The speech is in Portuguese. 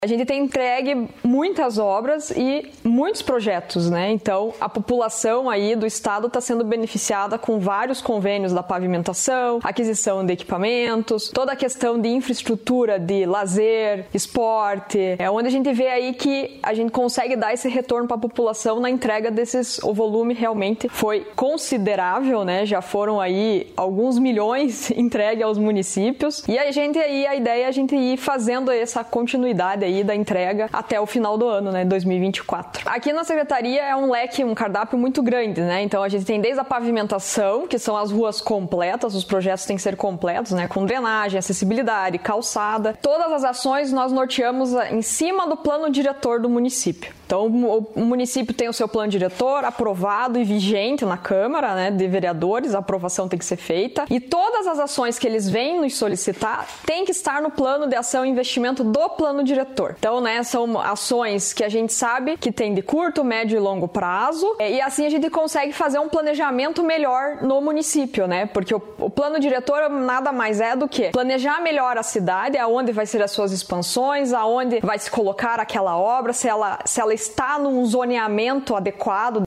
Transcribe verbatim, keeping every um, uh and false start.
A gente tem entregue muitas obras e muitos projetos, né? Então, a população aí do estado está sendo beneficiada com vários convênios da pavimentação, aquisição de equipamentos, toda a questão de infraestrutura de lazer, esporte, é onde a gente vê aí que a gente consegue dar esse retorno para a população na entrega desses, o volume realmente foi considerável, né? Já foram aí alguns milhões entregue aos municípios e a gente aí, a ideia é a gente ir fazendo essa continuidade aí da entrega até o final do ano, né, dois mil e vinte e quatro. Aqui na Secretaria é um leque, um cardápio muito grande, né, então a gente tem desde a pavimentação, que são as ruas completas, os projetos têm que ser completos, né, com drenagem, acessibilidade, calçada. Todas as ações nós norteamos em cima do plano diretor do município. Então, o município tem o seu plano diretor aprovado e vigente na Câmara, né, de Vereadores, a aprovação tem que ser feita. E todas as ações que eles vêm nos solicitar têm que estar no plano de ação e investimento do plano diretor. Então, né, são ações que a gente sabe que tem de curto, médio e longo prazo. E assim a gente consegue fazer um planejamento melhor no município, né? Porque o, o plano diretor nada mais é do que planejar melhor a cidade, aonde vai ser as suas expansões, aonde vai se colocar aquela obra, se ela, se ela está num zoneamento adequado